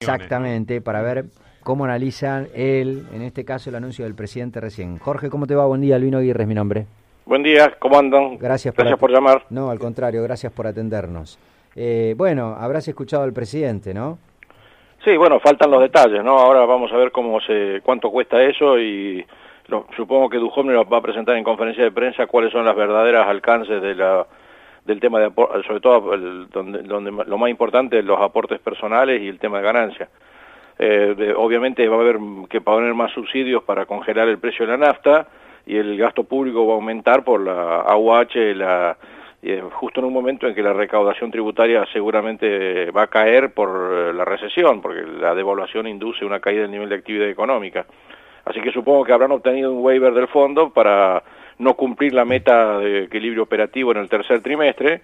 Exactamente, para ver cómo analizan él, en este caso, el anuncio del presidente recién. Jorge, ¿cómo te va? Buen día, Albino Aguirre es mi nombre. Buen día, ¿cómo andan? Gracias por llamar. No, al contrario, gracias por atendernos. Bueno, habrás escuchado al presidente, ¿no? Sí, bueno, faltan los detalles, ¿no? Ahora vamos a ver cuánto cuesta eso y supongo que Duhovne nos va a presentar en conferencia de prensa cuáles son las verdaderas alcances del tema de sobre todo donde lo más importante, los aportes personales y el tema de ganancia. Obviamente va a haber que poner más subsidios para congelar el precio de la nafta y el gasto público va a aumentar por la AUH, justo en un momento en que la recaudación tributaria seguramente va a caer por la recesión, porque la devaluación induce una caída del nivel de actividad económica. Así que supongo que habrán obtenido un waiver del fondo para no cumplir la meta de equilibrio operativo en el tercer trimestre,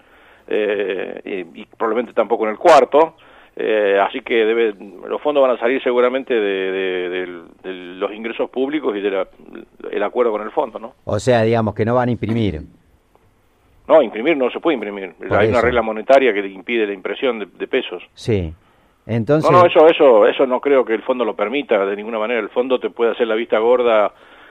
y probablemente tampoco en el cuarto. Así que los fondos van a salir seguramente de los ingresos públicos y el acuerdo con el fondo, ¿no? O sea, digamos que no van a imprimir. No, imprimir no se puede imprimir. Hay una regla monetaria que impide la impresión de pesos. Sí. Entonces... No, eso no creo que el fondo lo permita de ninguna manera. El fondo te puede hacer la vista gorda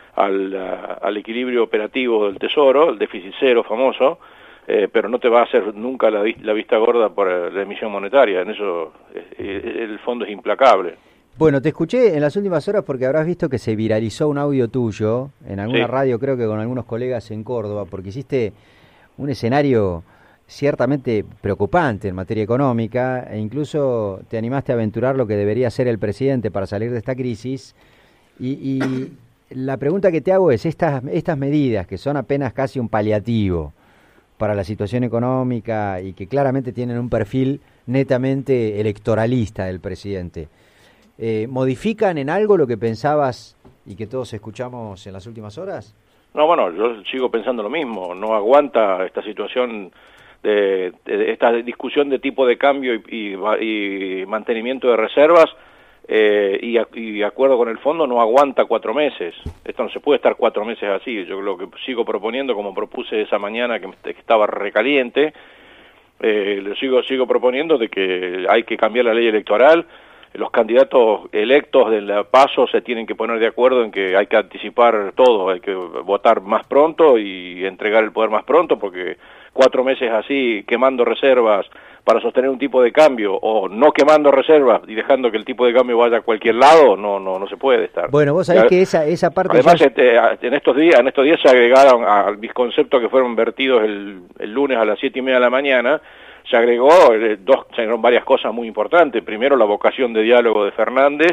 al equilibrio operativo del tesoro, el déficit cero famoso, pero no te va a hacer nunca la vista gorda por la emisión monetaria. En eso el fondo es implacable. Bueno, te escuché en las últimas horas porque habrás visto que se viralizó un audio tuyo en alguna radio, creo que con algunos colegas en Córdoba, porque hiciste un escenario ciertamente preocupante en materia económica e incluso te animaste a aventurar lo que debería hacer el presidente para salir de esta crisis. Y la pregunta que te hago es, estas medidas que son apenas casi un paliativo para la situación económica y que claramente tienen un perfil netamente electoralista del presidente, ¿modifican en algo lo que pensabas y que todos escuchamos en las últimas horas? No, bueno, yo sigo pensando lo mismo. No aguanta esta situación de esta discusión de tipo de cambio y mantenimiento de reservas, y acuerdo con el fondo no aguanta 4 meses. Esto no se puede estar 4 meses así. Yo lo que sigo proponiendo, como propuse esa mañana que estaba recaliente, sigo proponiendo de que hay que cambiar la ley electoral. Los candidatos electos del PASO se tienen que poner de acuerdo en que hay que anticipar todo, hay que votar más pronto y entregar el poder más pronto, porque 4 meses así quemando reservas para sostener un tipo de cambio o no quemando reservas y dejando que el tipo de cambio vaya a cualquier lado, no se puede estar. Bueno, vos sabés que esa parte... Además, en estos días se agregaron a mis conceptos que fueron vertidos el lunes a las 7:30 de la mañana, se agregaron varias cosas muy importantes. Primero, la vocación de diálogo de Fernández.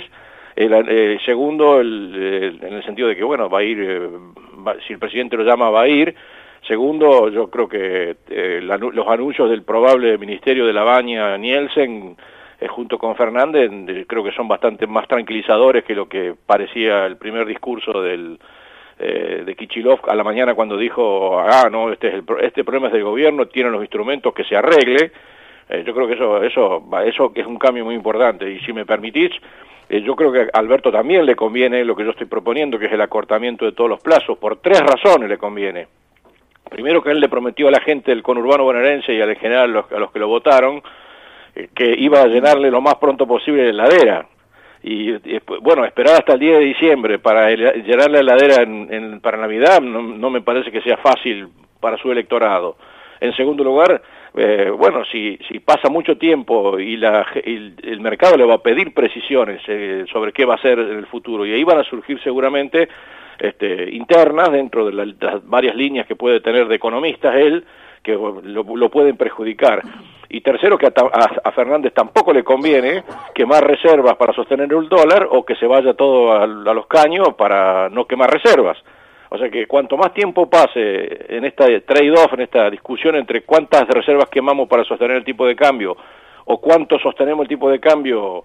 Segundo, en el sentido de que, bueno, va a ir, si el presidente lo llama, va a ir. Segundo, yo creo que los anuncios del probable ministerio de la Baña Nielsen, junto con Fernández, creo que son bastante más tranquilizadores que lo que parecía el primer discurso de Kichilov a la mañana cuando dijo, no, este problema es del gobierno, tienen los instrumentos, que se arregle. Yo creo que eso es un cambio muy importante. Y si me permitís, yo creo que a Alberto también le conviene lo que yo estoy proponiendo, que es el acortamiento de todos los plazos. Por 3 razones le conviene. Primero, que él le prometió a la gente del conurbano bonaerense y en general a los que lo votaron, que iba a llenarle lo más pronto posible la heladera. Y bueno, esperar hasta el 10 de diciembre para llenar la heladera para Navidad no me parece que sea fácil para su electorado. En segundo lugar, bueno, si pasa mucho tiempo y el mercado le va a pedir precisiones sobre qué va a hacer en el futuro, y ahí van a surgir seguramente internas dentro de las varias líneas que puede tener de economistas él, que lo pueden perjudicar. Y tercero, que a Fernández tampoco le conviene quemar reservas para sostener el dólar o que se vaya todo a los caños para no quemar reservas. O sea que cuanto más tiempo pase en esta trade-off, en esta discusión entre cuántas reservas quemamos para sostener el tipo de cambio o cuánto sostenemos el tipo de cambio,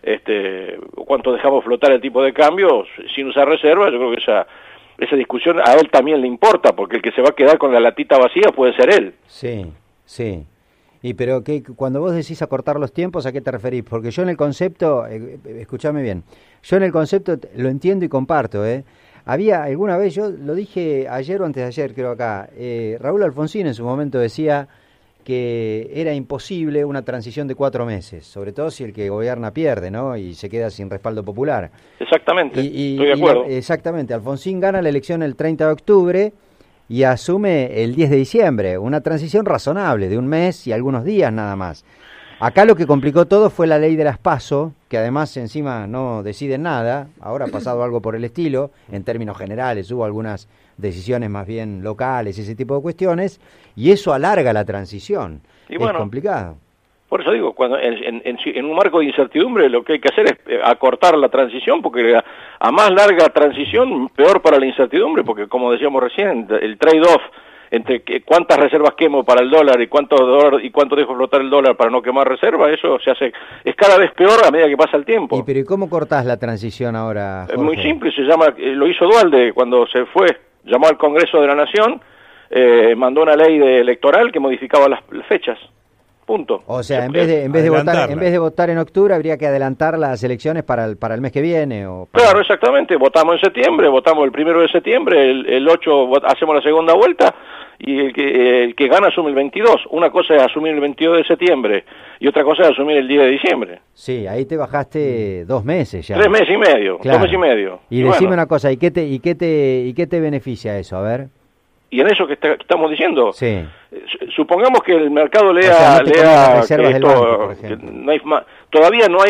o cuánto dejamos flotar el tipo de cambio sin usar reservas, yo creo que esa discusión a él también le importa, porque el que se va a quedar con la latita vacía puede ser él. Sí, sí. Pero cuando vos decís acortar los tiempos, ¿a qué te referís? Porque yo en el concepto, escúchame bien, yo en el concepto lo entiendo y comparto, Había alguna vez, yo lo dije ayer o antes de ayer, creo acá, Raúl Alfonsín en su momento decía que era imposible una transición de 4 meses, sobre todo si el que gobierna pierde, ¿no? Y se queda sin respaldo popular. Exactamente, estoy de acuerdo. Exactamente, Alfonsín gana la elección el 30 de octubre y asume el 10 de diciembre, una transición razonable de un mes y algunos días nada más. Acá lo que complicó todo fue la ley de las PASO, que además encima no deciden nada, ahora ha pasado algo por el estilo, en términos generales hubo algunas decisiones más bien locales, ese tipo de cuestiones, y eso alarga la transición, y bueno, es complicado. Por eso digo, cuando en un marco de incertidumbre lo que hay que hacer es acortar la transición, porque a más larga transición, peor para la incertidumbre, porque como decíamos recién, el trade-off entre cuántas reservas quemo para el dólar y cuánto dejo flotar el dólar para no quemar reservas, eso se hace, es cada vez peor a medida que pasa el tiempo. ¿Y cómo cortás la transición ahora, Jorge? Es muy simple, se llama, lo hizo Duhalde cuando se fue, llamó al Congreso de la Nación, mandó una ley electoral que modificaba las fechas. Punto. O sea, en vez de votar en octubre, habría que adelantar las elecciones para el mes que viene. Claro, exactamente. Votamos en septiembre, votamos el 1 de septiembre, el 8 hacemos la segunda vuelta y el que gana asume el 22. Una cosa es asumir el 22 de septiembre y otra cosa es asumir el 10 de diciembre. Sí, ahí te bajaste 2 meses ya. 3 meses y medio, claro. 2 meses y medio. Y decime una cosa, ¿y qué te beneficia eso? A ver. Y en eso que estamos diciendo, sí. Supongamos que el mercado lea, o sea, no que esto, banco, por ejemplo. No hay todavía no hay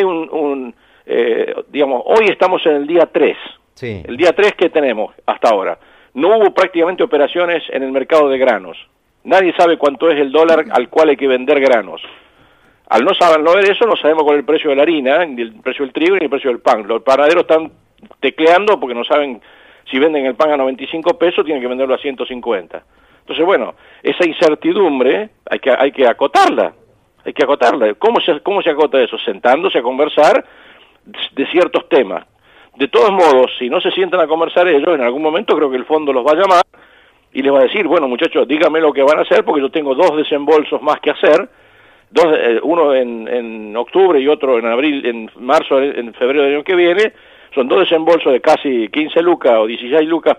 digamos, hoy estamos en el día 3. Sí. El día 3 que tenemos hasta ahora. No hubo prácticamente operaciones en el mercado de granos. Nadie sabe cuánto es el dólar al cual hay que vender granos. Al no ver eso, no sabemos cuál es el precio de la harina, ni el precio del trigo, ni el precio del pan. Los panaderos están tecleando porque no saben si venden el pan a 95 pesos, tienen que venderlo a 150. Entonces, bueno, esa incertidumbre hay que acotarla. Hay que acotarla. ¿Cómo se acota eso? Sentándose a conversar de ciertos temas. De todos modos, si no se sientan a conversar ellos, en algún momento creo que el fondo los va a llamar y les va a decir, bueno, muchachos, díganme lo que van a hacer porque yo tengo 2 desembolsos más que hacer, uno en octubre y otro en abril, en marzo, en febrero del año que viene. Son 2 desembolsos de casi 15 lucas o 16 lucas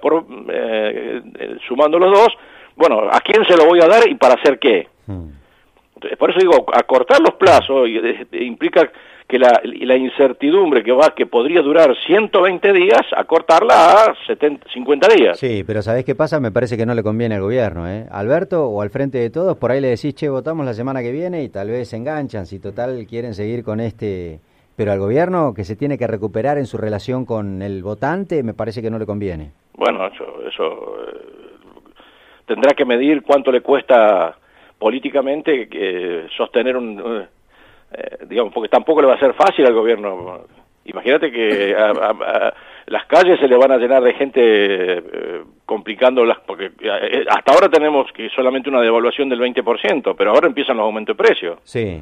sumando los dos. Bueno, ¿a quién se lo voy a dar y para hacer qué? Entonces, por eso digo, acortar los plazos implica que la incertidumbre que podría durar 120 días, acortarla a 50 días. Sí, pero ¿sabés qué pasa? Me parece que no le conviene al gobierno, ¿eh? Alberto, o al frente de todos, por ahí le decís, che, votamos la semana que viene y tal vez se enganchan, si total quieren seguir con este... Pero al gobierno, que se tiene que recuperar en su relación con el votante, me parece que no le conviene. Bueno, eso tendrá que medir cuánto le cuesta políticamente sostener digamos, porque tampoco le va a ser fácil al gobierno. Imagínate que a las calles se le van a llenar de gente complicándolas, porque hasta ahora tenemos que solamente una devaluación del 20%, pero ahora empiezan los aumentos de precios. Sí,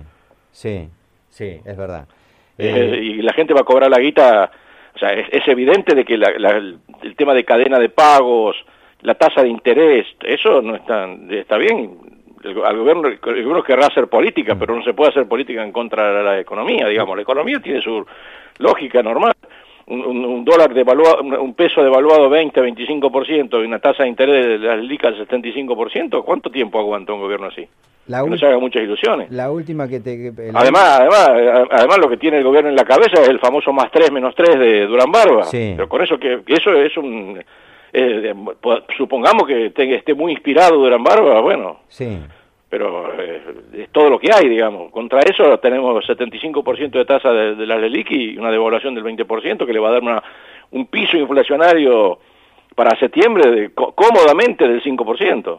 es verdad. Y la gente va a cobrar la guita, o sea, es evidente de que el tema de cadena de pagos, la tasa de interés, eso no está bien. El gobierno querrá hacer política, pero no se puede hacer política en contra de la economía, digamos. La economía tiene su lógica normal. Un dólar devaluado, un peso devaluado 20-25% y una tasa de interés de la LICA del 75%, ¿cuánto tiempo aguanta un gobierno así? No se haga muchas ilusiones. La última Además lo que tiene el gobierno en la cabeza es el famoso +3 -3 de Durán Barba. Sí. Pero con eso eso es supongamos que esté muy inspirado Durán Barba, bueno. Sí. Pero es todo lo que hay, digamos. Contra eso tenemos 75% de tasa de la LELIQ y una devaluación del 20% que le va a dar un piso inflacionario para septiembre cómodamente del 5%.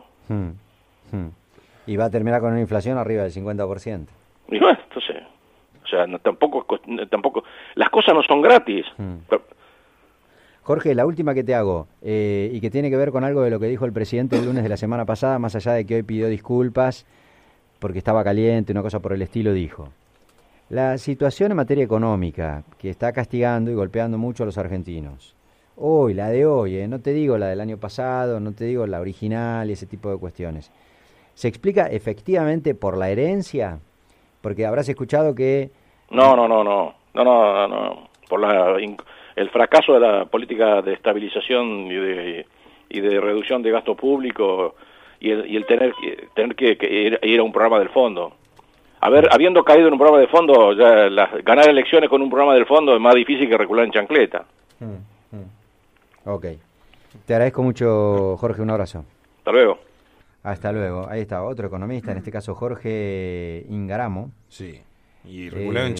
Y va a terminar con una inflación arriba del 50%. Y bueno, entonces, o sea, tampoco las cosas no son gratis. Jorge, la última que te hago, y que tiene que ver con algo de lo que dijo el presidente el lunes de la semana pasada, más allá de que hoy pidió disculpas porque estaba caliente, una cosa por el estilo, dijo: la situación en materia económica que está castigando y golpeando mucho a los argentinos, hoy, la de hoy, no te digo la del año pasado, no te digo la original y ese tipo de cuestiones, ¿se explica efectivamente por la herencia? Porque habrás escuchado que... No. Por el fracaso de la política de estabilización y de reducción de gasto público y el tener que ir a un programa del fondo. Habiendo caído en un programa de fondo, ya ganar elecciones con un programa del fondo es más difícil que recular en chancleta. Ok. Te agradezco mucho, Jorge, un abrazo. Hasta luego. Hasta luego. Ahí está otro economista, en este caso Jorge Ingaramo. Sí, y regular en